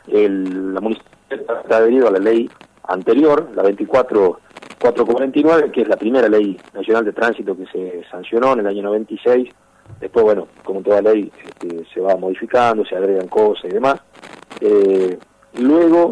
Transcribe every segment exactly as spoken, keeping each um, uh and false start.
el, la municipalidad está adherido a la ley anterior, la veinticuatro mil cuatrocientos cuarenta y nueve, que es la primera ley nacional de tránsito que se sancionó en el año noventa y seis. Después, bueno, como toda ley, este, se va modificando, se agregan cosas y demás. Eh, luego,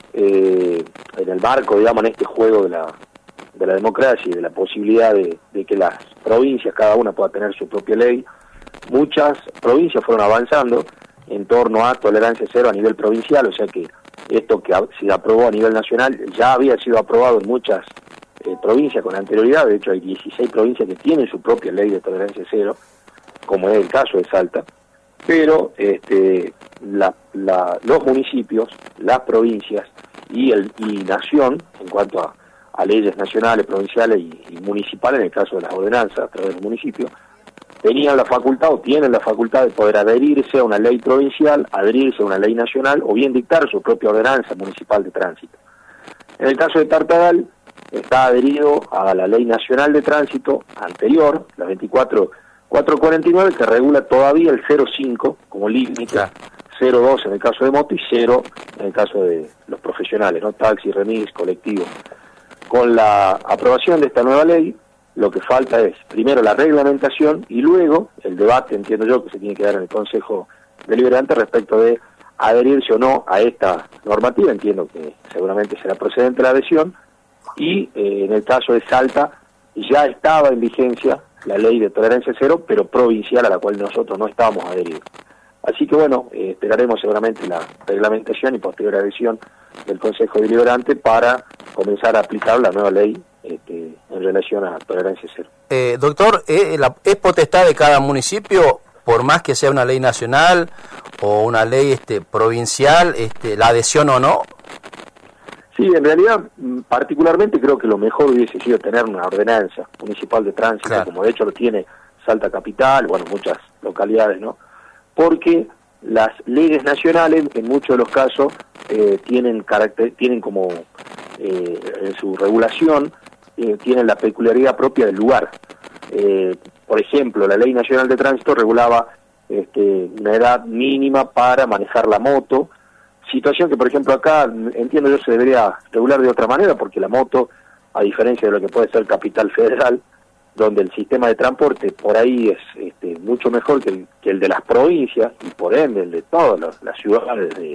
eh, en el marco, digamos, en este juego de la, de la democracia y de la posibilidad de, de que las provincias, cada una pueda tener su propia ley, muchas provincias fueron avanzando en torno a tolerancia cero a nivel provincial, o sea que esto que se aprobó a nivel nacional ya había sido aprobado en muchas eh, provincias con anterioridad. De hecho hay dieciséis provincias que tienen su propia ley de tolerancia cero, como es el caso de Salta, pero este, la, la, los municipios, las provincias y, el, y Nación, en cuanto a, a leyes nacionales, provinciales y, y municipales, en el caso de las ordenanzas a través del municipio, tenían la facultad o tienen la facultad de poder adherirse a una ley provincial, adherirse a una ley nacional o bien dictar su propia ordenanza municipal de tránsito. En el caso de Tartagal, está adherido a la ley nacional de tránsito anterior, la veinticuatro mil cuatrocientos cuarenta y nueve, que regula todavía el cero coma cinco como límite, claro. cero coma dos en el caso de moto y cero en el caso de los profesionales, ¿no? Taxi, remis, colectivo. Con la aprobación de esta nueva ley, lo que falta es, primero, la reglamentación y luego el debate, entiendo yo, que se tiene que dar en el Consejo Deliberante respecto de adherirse o no a esta normativa. Entiendo que seguramente será procedente la adhesión y eh, en el caso de Salta ya estaba en vigencia la ley de tolerancia cero, pero provincial, a la cual nosotros no estábamos adheridos. Así que bueno, eh, esperaremos seguramente la reglamentación y posterior adhesión del Consejo Deliberante para comenzar a aplicar la nueva ley este, en relación a tolerancia cero. Eh, doctor, ¿eh, la, ¿es potestad de cada municipio, por más que sea una ley nacional o una ley este, provincial, este, la adhesión o no? Sí, en realidad, particularmente creo que lo mejor hubiese sido tener una ordenanza municipal de tránsito, claro, como de hecho lo tiene Salta Capital, bueno, muchas localidades, ¿no? Porque las leyes nacionales, en muchos de los casos, eh, tienen carácter, tienen como, eh, en su regulación, eh, tienen la peculiaridad propia del lugar. Eh, por ejemplo, la Ley Nacional de Tránsito regulaba este, una edad mínima para manejar la moto, situación que, por ejemplo, acá, entiendo yo, se debería regular de otra manera, porque la moto, a diferencia de lo que puede ser Capital Federal, donde el sistema de transporte por ahí es este, mucho mejor que el, que el de las provincias, y por ende el de todas las, las ciudades de,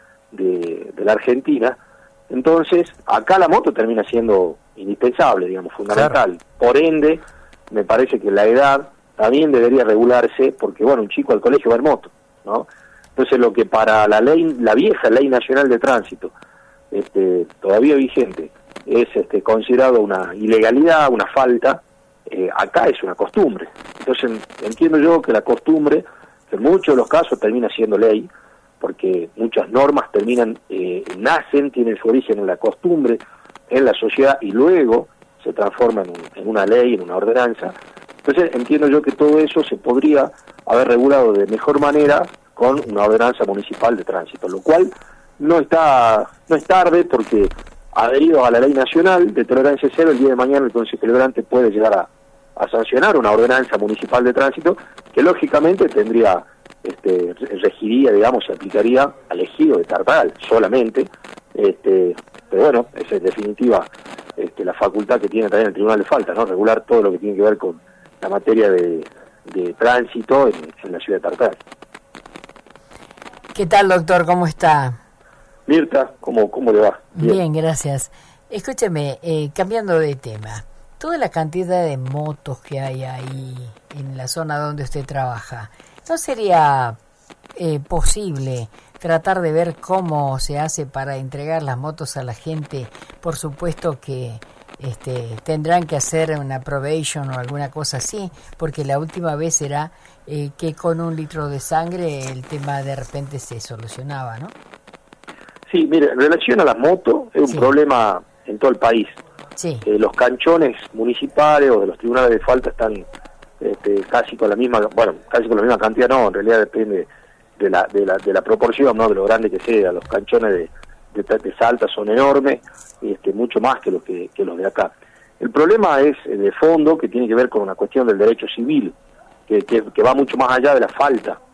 de, de la Argentina, entonces acá la moto termina siendo indispensable, digamos, fundamental. Claro. Por ende, me parece que la edad también debería regularse, porque, bueno, un chico al colegio va en moto, ¿no? Entonces lo que para la ley, la vieja Ley Nacional de Tránsito, este, todavía vigente, es este, considerado una ilegalidad, una falta, eh, acá es una costumbre. Entonces entiendo yo que la costumbre, que en muchos de los casos termina siendo ley, porque muchas normas terminan, eh, nacen, tienen su origen en la costumbre, en la sociedad, y luego se transforman en, en una ley, en una ordenanza. Entonces entiendo yo que todo eso se podría haber regulado de mejor manera con una ordenanza municipal de tránsito, lo cual no está no es tarde, porque adherido a la ley nacional de tolerancia cero, el día de mañana el Consejo Deliberante puede llegar a, a sancionar una ordenanza municipal de tránsito que lógicamente tendría, este, regiría, digamos, se aplicaría al ejido de Tartagal solamente, este, pero bueno, esa es en definitiva este, la facultad que tiene también el Tribunal de Faltas, ¿no? Regular todo lo que tiene que ver con la materia de, de tránsito en, en la ciudad de Tartagal. ¿Qué tal, doctor? ¿Cómo está? Mirta, ¿cómo, cómo le va? Bien, Bien gracias. Escúcheme, eh, cambiando de tema, toda la cantidad de motos que hay ahí en la zona donde usted trabaja, ¿no sería eh, posible tratar de ver cómo se hace para entregar las motos a la gente? Por supuesto que este, tendrán que hacer una probation o alguna cosa así, porque la última vez era eh, que con un litro de sangre el tema de repente se solucionaba, ¿no? Sí, mire, en relación a las motos, es un sí. problema en todo el país. Sí. Eh, los canchones municipales o de los tribunales de falta están este, casi con la misma, bueno, casi con la misma cantidad, no, en realidad depende de la de la, de la proporción, ¿no? De lo grande que sea. Los canchones de, de, de Salta son enormes, este, mucho más que los que, que los de acá. El problema es eh, de fondo, que tiene que ver con una cuestión del derecho civil, que, que, que va mucho más allá de la falta.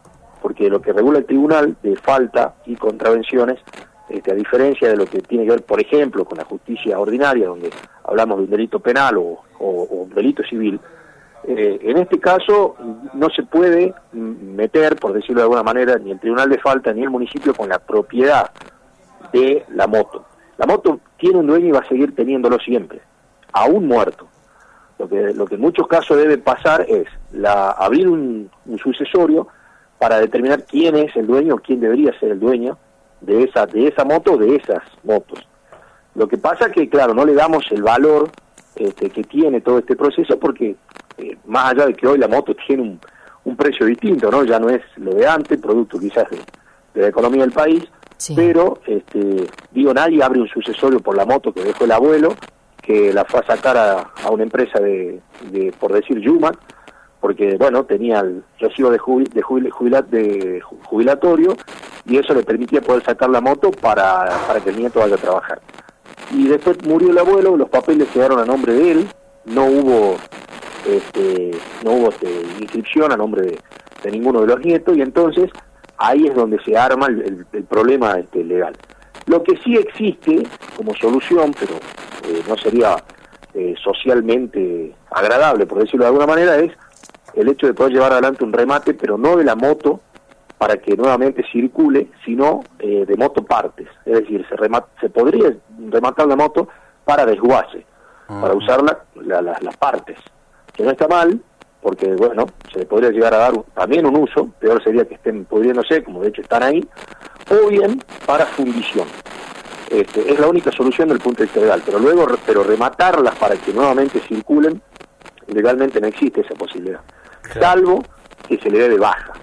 porque lo que regula el tribunal de falta y contravenciones, este, a diferencia de lo que tiene que ver, por ejemplo, con la justicia ordinaria, donde hablamos de un delito penal o, o, o un delito civil, eh, en este caso no se puede meter, por decirlo de alguna manera, ni el tribunal de falta ni el municipio con la propiedad de la moto. La moto tiene un dueño y va a seguir teniéndolo siempre, aún muerto. Lo que, lo que en muchos casos debe pasar es la, abrir un, un sucesorio para determinar quién es el dueño o quién debería ser el dueño de esa, de esa moto o de esas motos. Lo que pasa es que, claro, no le damos el valor este, que tiene todo este proceso porque, eh, más allá de que hoy la moto tiene un, un precio distinto, ¿no? Ya no es lo de antes, producto quizás de, de la economía del país, sí. Pero, este, digo, nadie abre un sucesorio por la moto que dejó el abuelo, que la fue a sacar a, a una empresa de, de, por decir, Yumac, porque, bueno, tenía el recibo de, jubil, de, jubil, jubilat, de jubilatorio, y eso le permitía poder sacar la moto para, para que el nieto vaya a trabajar. Y después murió el abuelo, los papeles quedaron a nombre de él, no hubo este, no hubo este, inscripción a nombre de, de ninguno de los nietos, y entonces ahí es donde se arma el, el, el problema este, legal. Lo que sí existe como solución, pero eh, no sería eh, socialmente agradable, por decirlo de alguna manera, es el hecho de poder llevar adelante un remate, pero no de la moto para que nuevamente circule, sino eh, de motopartes. Es decir, se, remata, se podría rematar la moto para desguace, uh-huh. para usar la, la, la, las partes, que no está mal, porque, bueno, se le podría llegar a dar también un uso, peor sería que estén pudriéndose, como de hecho están ahí, o bien para fundición. Este, es la única solución desde el punto de vista legal, pero luego pero rematarlas para que nuevamente circulen, legalmente no existe esa posibilidad, claro. Salvo que se le dé de baja.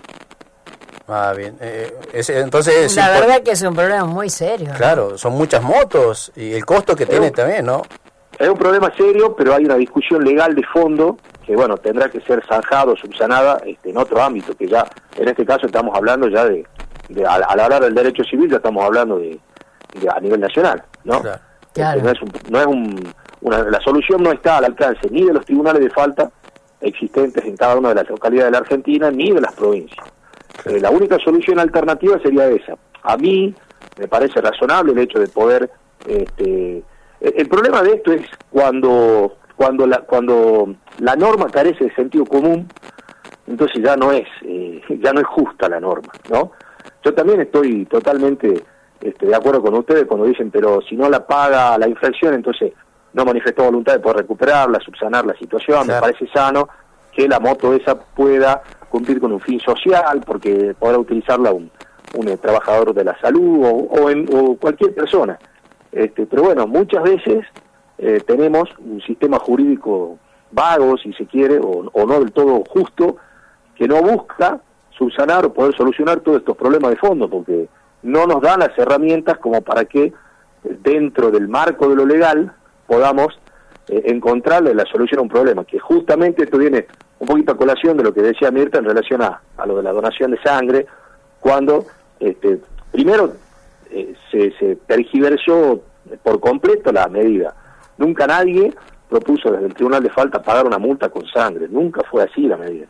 Ah, bien. Eh, es, entonces la es verdad import- que es un problema muy serio, ¿no? Claro, son muchas motos y el costo que es tiene un, también, ¿no? Es un problema serio, pero hay una discusión legal de fondo que, bueno, tendrá que ser zanjado, subsanada este, en otro ámbito, que ya, en este caso estamos hablando ya de, de al, al hablar del derecho civil, ya estamos hablando de, de a nivel nacional, ¿no? Claro. Claro. Este, no es, un, no es un, una, la solución no está al alcance ni de los tribunales de falta existentes en cada una de las localidades de la Argentina, ni de las provincias. Eh, la única solución alternativa sería esa. A mí me parece razonable el hecho de poder... Este, el, el problema de esto es cuando cuando la cuando la norma carece de sentido común, entonces ya no es eh, ya no es justa la norma, ¿no? Yo también estoy totalmente este, de acuerdo con ustedes cuando dicen, pero si no la paga la infracción, entonces no manifestó voluntad de poder recuperarla, subsanar la situación. Claro. Me parece sano que la moto esa pueda cumplir con un fin social, porque podrá utilizarla un, un eh, trabajador de la salud o, o, en, o cualquier persona. Este, pero bueno, muchas veces eh, tenemos un sistema jurídico vago, si se quiere, o, o no del todo justo, que no busca subsanar o poder solucionar todos estos problemas de fondo, porque no nos dan las herramientas como para que dentro del marco de lo legal podamos eh, encontrarle la solución a un problema, que justamente esto viene un poquito a colación de lo que decía Mirta en relación a, a lo de la donación de sangre, cuando este, primero eh, se, se tergiversó por completo la medida. Nunca nadie propuso desde el Tribunal de Falta pagar una multa con sangre, nunca fue así la medida.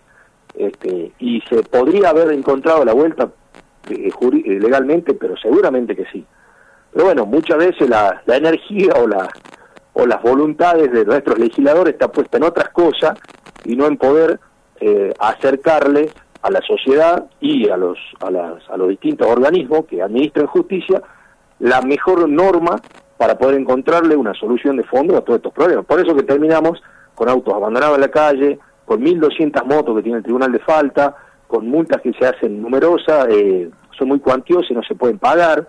Este, y se podría haber encontrado la vuelta eh, jurí, eh, legalmente, pero seguramente que sí. Pero bueno, muchas veces la, la energía o la o las voluntades de nuestros legisladores está puesta en otras cosas y no en poder eh, acercarle a la sociedad y a los a, las, a los distintos organismos que administran justicia la mejor norma para poder encontrarle una solución de fondo a todos estos problemas. Por eso que terminamos con autos abandonados en la calle, con mil doscientas motos que tiene el Tribunal de Falta, con multas que se hacen numerosas, eh, son muy cuantiosas y no se pueden pagar.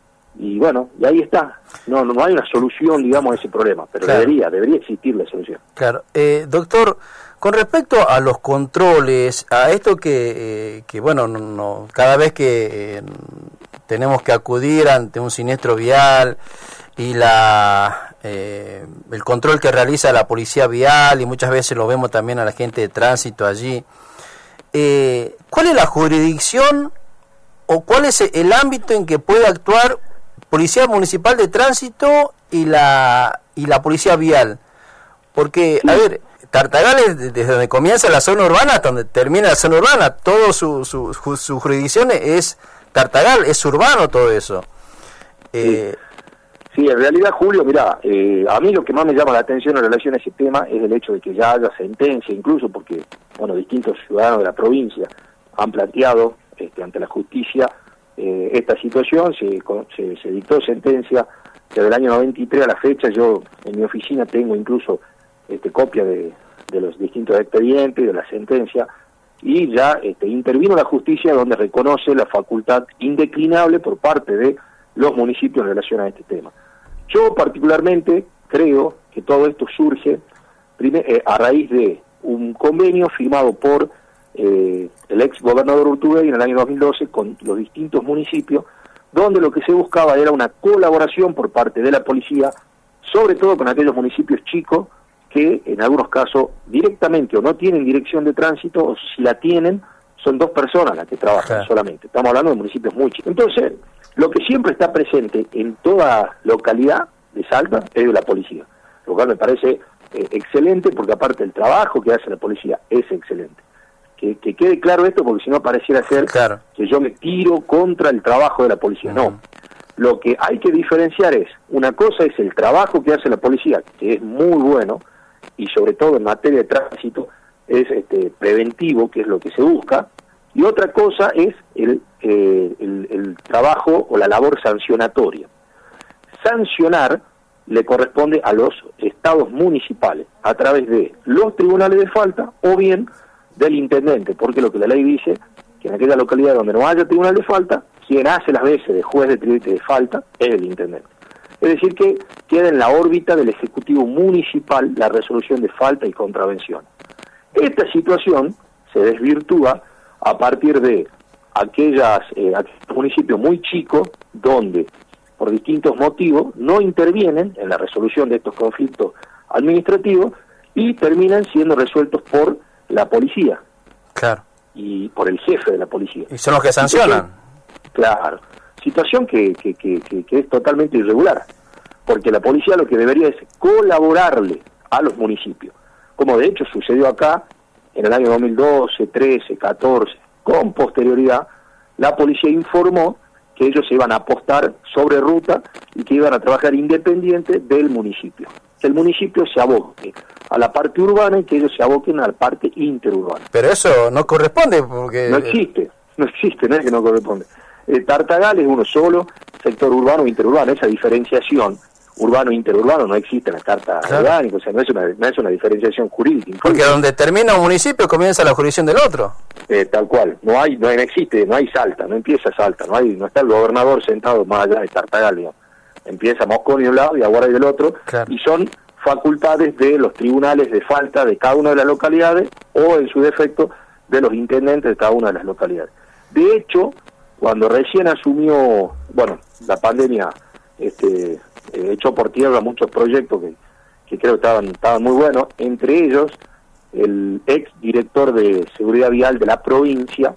Y bueno, y ahí está. No, no hay una solución, digamos, a ese problema, pero claro. debería, debería existir la solución. Claro. Eh, doctor, con respecto a los controles, a esto que, eh, que bueno, no, no, cada vez que eh, tenemos que acudir ante un siniestro vial y la eh, el control que realiza la policía vial, y muchas veces lo vemos también a la gente de tránsito allí, eh, ¿cuál es la jurisdicción o cuál es el ámbito en que puede actuar Policía Municipal de Tránsito y la y la Policía Vial? Porque, a ver, Tartagal es desde donde comienza la zona urbana hasta donde termina la zona urbana, todo su, su, su, su jurisdicción es Tartagal, es urbano todo eso. Eh, sí. sí, en realidad, Julio, mirá, eh, a mí lo que más me llama la atención en relación a ese tema es el hecho de que ya haya sentencia, incluso porque, bueno, distintos ciudadanos de la provincia han planteado este, ante la justicia eh, esta situación, se, se, se dictó sentencia desde el año noventa y tres a la fecha. Yo en mi oficina tengo incluso este, copia de, de los distintos expedientes, de la sentencia, y ya este, intervino la justicia donde reconoce la facultad indeclinable por parte de los municipios en relación a este tema. Yo particularmente creo que todo esto surge primer, eh, a raíz de un convenio firmado por eh, el ex gobernador Urtubey en el año dos mil doce con los distintos municipios, donde lo que se buscaba era una colaboración por parte de la policía, sobre todo con aquellos municipios chicos que en algunos casos directamente o no tienen dirección de tránsito, o si la tienen, son dos personas las que trabajan solamente. Estamos hablando de municipios muy chicos. Entonces, lo que siempre está presente en toda localidad de Salta es la policía, lo cual me parece eh, excelente, porque aparte el trabajo que hace la policía es excelente. Que, que quede claro esto, porque si no pareciera ser claro. que yo me tiro contra el trabajo de la policía. Uh-huh. No, lo que hay que diferenciar es, una cosa es el trabajo que hace la policía, que es muy bueno, y sobre todo en materia de tránsito es este, preventivo, que es lo que se busca, y otra cosa es el, eh, el, el trabajo o la labor sancionatoria. Sancionar le corresponde a los estados municipales, a través de los tribunales de falta o bien del intendente, porque lo que la ley dice, que en aquella localidad donde no haya tribunal de falta, quien hace las veces de juez de tribunal de falta es el intendente. Es decir, que queda en la órbita del Ejecutivo Municipal la resolución de falta y contravención. Esta situación se desvirtúa a partir de aquellas, eh, aquellos municipios muy chicos donde, por distintos motivos, no intervienen en la resolución de estos conflictos administrativos y terminan siendo resueltos por la policía. Claro. Y por el jefe de la policía. Y son los que sancionan. Situación, claro. Situación que, que, que, que, que es totalmente irregular, porque la policía lo que debería es colaborarle a los municipios, como de hecho sucedió acá en el año dos mil doce, trece, catorce, con posterioridad, la policía informó que ellos se iban a apostar sobre ruta y que iban a trabajar independiente del municipio. Que el municipio se aboque a la parte urbana y que ellos se aboquen a la parte interurbana. Pero eso no corresponde porque... No existe, no existe, no es que no corresponde. El Tartagal es uno solo, sector urbano e interurbano. Esa diferenciación urbano e interurbano no existe en la Carta claro. orgánica, o sea, no es, una, no es una diferenciación jurídica. Incluso. Porque donde termina un municipio comienza la jurisdicción del otro. Eh, tal cual, no hay, no existe, no hay Salta, no empieza Salta, no hay, no está el gobernador sentado más allá de Tartagal, digamos. Empieza Mosconi de un lado y Aguaray del otro, claro. y son facultades de los tribunales de falta de cada una de las localidades, o en su defecto, de los intendentes de cada una de las localidades. De hecho, cuando recién asumió, bueno, la pandemia este, eh, echó por tierra muchos proyectos que, que creo que estaban, estaban muy buenos, entre ellos el ex director de seguridad vial de la provincia,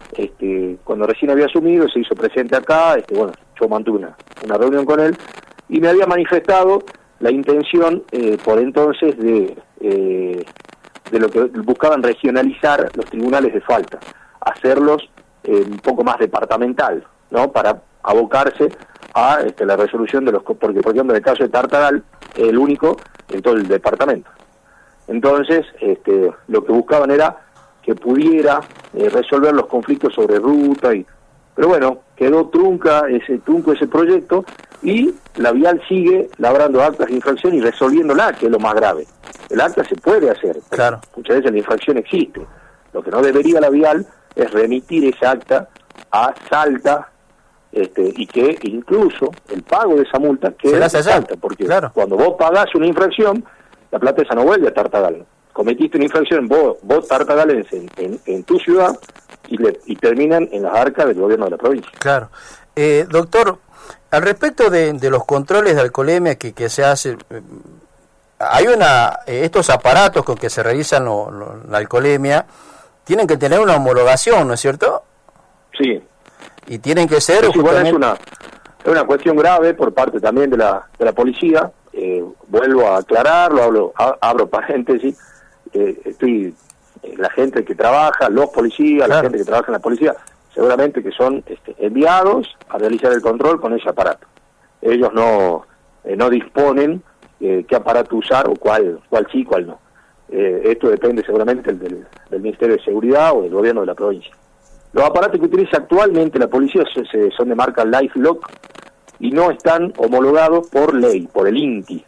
este, cuando recién había asumido, se hizo presente acá, este, bueno, yo mantuve una, una reunión con él, y me había manifestado la intención, eh, por entonces, de, eh, de lo que buscaban regionalizar los tribunales de falta, hacerlos eh, un poco más departamental, ¿no? Para abocarse a este, la resolución de los... Porque, por ejemplo, en el caso de Tartagal, es el único en todo el departamento. Entonces, este, lo que buscaban era que pudiera eh, resolver los conflictos sobre ruta, y pero bueno, quedó trunca ese trunco ese proyecto, y la vial sigue labrando actas de infracción y resolviéndola, que es lo más grave. El acta se puede hacer, claro. muchas veces la infracción existe. Lo que no debería la vial es remitir esa acta a Salta, este, y que incluso el pago de esa multa quede en Salta, porque claro. cuando vos pagás una infracción, la plata esa no vuelve a Tartagal. Cometiste una infracción vos, vos Tartagal en, en, en tu ciudad, y, le, y terminan en las arcas del gobierno de la provincia. Claro. Eh, doctor, al respecto de, de los controles de alcoholemia que, que se hace, eh, hay una eh, estos aparatos con que se realizan lo, lo, la alcoholemia, tienen que tener una homologación, ¿no es cierto? Sí. Y tienen que ser... Sí, justamente... bueno, es, una, es una cuestión grave por parte también de la, de la policía, eh, vuelvo a aclararlo, hablo, a, abro paréntesis, eh, estoy eh, la gente que trabaja, los policías, claro. la gente que trabaja en la policía, seguramente que son este, enviados a realizar el control con ese aparato. Ellos no eh, no disponen eh, qué aparato usar o cuál cuál sí, cuál no. Eh, esto depende seguramente del, del Ministerio de Seguridad o del gobierno de la provincia. Los aparatos que utiliza actualmente la policía se, se, son de marca LifeLock y no están homologados por ley, por el INTI.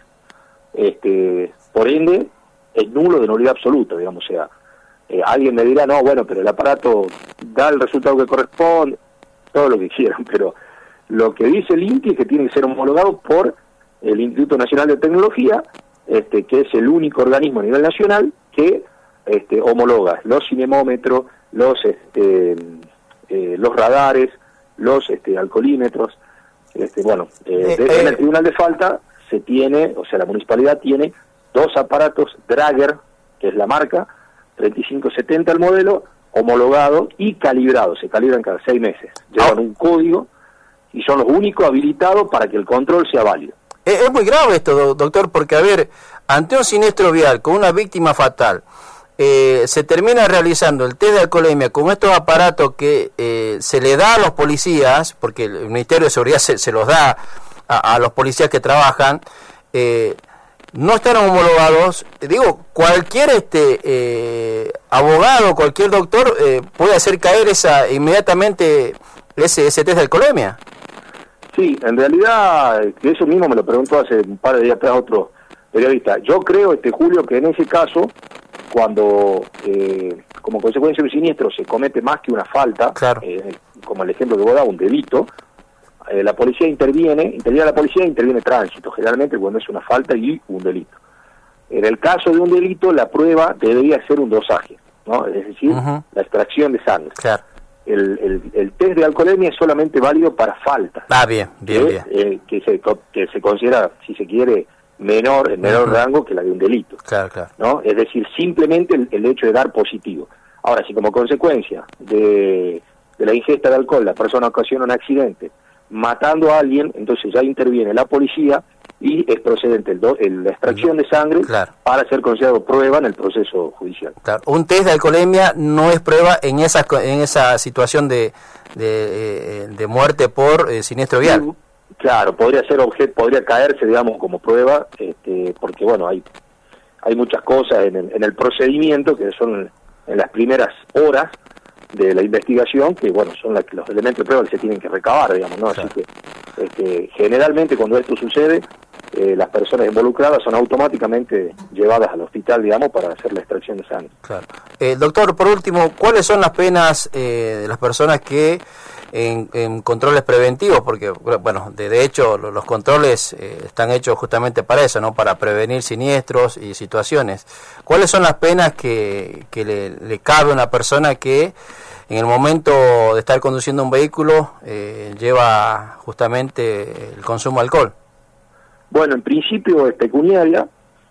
Este, por ende, es nulo de nulidad absoluta, digamos. O sea, eh, alguien me dirá, no, bueno, pero el aparato da el resultado que corresponde, todo lo que quieran, pero lo que dice el INTI es que tiene que ser homologado por el Instituto Nacional de Tecnología, este, que es el único organismo a nivel nacional que este, homologa los cinemómetros, los este, eh, los radares, los este, alcoholímetros. Este, bueno, eh, de, en el Tribunal de Falta se tiene, o sea, la municipalidad tiene dos aparatos Drager, que es la marca, treinta y cinco setenta el modelo, homologado y calibrado, se calibran cada seis meses, llevan un código y son los únicos habilitados para que el control sea válido. Es muy grave esto, doctor, porque, a ver, ante un siniestro vial con una víctima fatal, eh, se termina realizando el test de alcoholemia con estos aparatos que eh, se le da a los policías, porque el Ministerio de Seguridad se, se los da a, a los policías que trabajan, eh, no están homologados. Digo, cualquier este eh, abogado, cualquier doctor eh, puede hacer caer esa inmediatamente ese, ese test de alcoholemia. Sí, en realidad, eso mismo me lo preguntó hace un par de días atrás otro periodista. Yo creo, este Julio, que en ese caso, cuando eh, como consecuencia de un siniestro se comete más que una falta, claro. eh, como el ejemplo que vos dabas, un delito, eh, la policía interviene, interviene la policía e interviene tránsito, generalmente cuando es una falta y un delito. En el caso de un delito, la prueba debería ser un dosaje, ¿no? Es decir, uh-huh. la extracción de sangre. Claro. El, el, el test de alcoholemia es solamente válido para faltas. Ah, bien, bien, que, bien. Eh, que, se, que se considera, si se quiere, menor, en menor uh-huh. rango que la de un delito. Claro, claro. ¿No? Es decir, simplemente el, el hecho de dar positivo. Ahora, si como consecuencia de, de la ingesta de alcohol la persona ocasiona un accidente matando a alguien, entonces ya interviene la policía y es procedente el do, el, la extracción de sangre claro. para ser considerado prueba en el proceso judicial. Claro. Un test de alcoholemia no es prueba en esa en esa situación de de, de muerte por eh, siniestro vial. Sí, claro, podría ser objeto, podría caerse, digamos, como prueba, este, porque bueno, hay hay muchas cosas en el, en el procedimiento que son en las primeras horas de la investigación, que bueno, son la, los elementos de prueba que se tienen que recabar, digamos, ¿no? Claro. Así que este, generalmente cuando esto sucede, eh, las personas involucradas son automáticamente llevadas al hospital, digamos, para hacer la extracción de sangre. Claro. Eh, doctor, por último, ¿cuáles son las penas eh, de las personas que en, en controles preventivos? Porque, bueno, de, de hecho, los, los controles eh, están hechos justamente para eso, ¿no? Para prevenir siniestros y situaciones. ¿Cuáles son las penas que, que le, le cabe a una persona que en el momento de estar conduciendo un vehículo eh, lleva justamente el consumo de alcohol? Bueno, en principio es pecuniaria,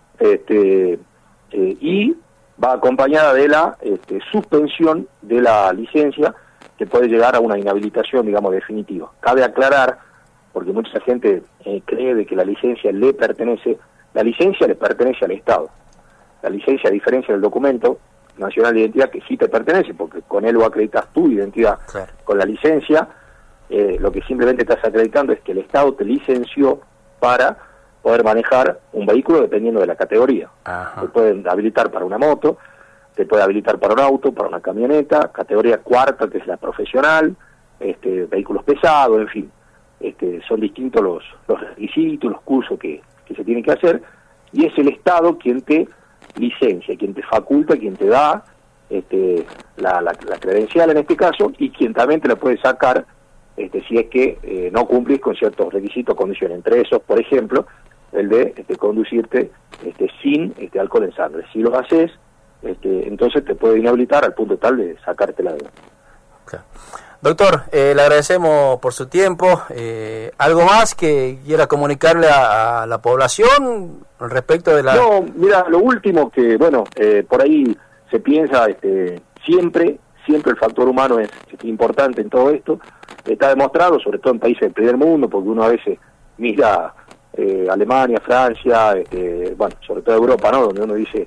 este, eh, y va acompañada de la este, suspensión de la licencia, que puede llegar a una inhabilitación, digamos, definitiva. Cabe aclarar, porque mucha gente eh, cree de que la licencia le pertenece, la licencia le pertenece al Estado. La licencia, a diferencia del documento nacional de identidad, que sí te pertenece, porque con él lo acreditas tu identidad. Claro. Con la licencia, eh, lo que simplemente estás acreditando es que el Estado te licenció para poder manejar un vehículo dependiendo de la categoría. Ajá. Te pueden habilitar para una moto, te puede habilitar para un auto, para una camioneta, categoría cuarta, que es la profesional, este, vehículos pesados, en fin. Este, son distintos los, los requisitos, los cursos que, que se tienen que hacer, y es el Estado quien te licencia, quien te faculta, quien te da este, la, la, la credencial en este caso, y quien también te la puede sacar este, si es que eh, no cumplís con ciertos requisitos, condiciones. Entre esos, por ejemplo, el de este, conducirte este, sin este, alcohol en sangre. Si lo haces, este, entonces te puede inhabilitar al punto tal de sacarte la deuda. Claro. Doctor, eh, le agradecemos por su tiempo. Eh, ¿Algo más que quiera comunicarle a, a la población respecto de la...? No, mira, lo último que, bueno, eh, por ahí se piensa este, siempre, siempre el factor humano es, es importante en todo esto. Está demostrado, sobre todo en países del primer mundo, porque uno a veces mira eh, Alemania, Francia, eh, bueno, sobre todo Europa, ¿no? Donde uno dice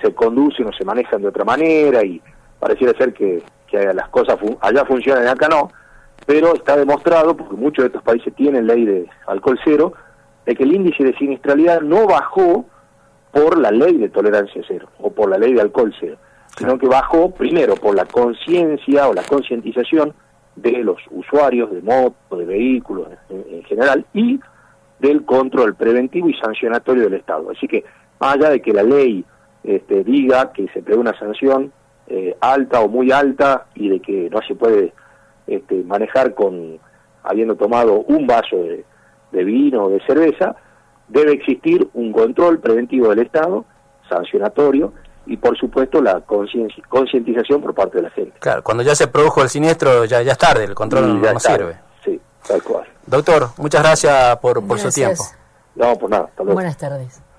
se conducen o se manejan de otra manera y pareciera ser que, que las cosas fun- allá funcionan y acá no, pero está demostrado, porque muchos de estos países tienen ley de alcohol cero, de que el índice de siniestralidad no bajó por la ley de tolerancia cero o por la ley de alcohol cero, sino que bajó primero por la conciencia o la concientización de los usuarios de motos, de vehículos en, en general, y del control preventivo y sancionatorio del Estado. Así que, más allá de que la ley este, diga que se prevé una sanción eh, alta o muy alta y de que no se puede este, manejar con habiendo tomado un vaso de, de vino o de cerveza, debe existir un control preventivo del Estado, sancionatorio, y por supuesto la concientización por parte de la gente. Claro, cuando ya se produjo el siniestro ya, ya es tarde, el control no, no sirve. Sí, tal cual. Doctor, muchas gracias por, por gracias. su tiempo. No, por nada. Hasta luego. Buenas tardes.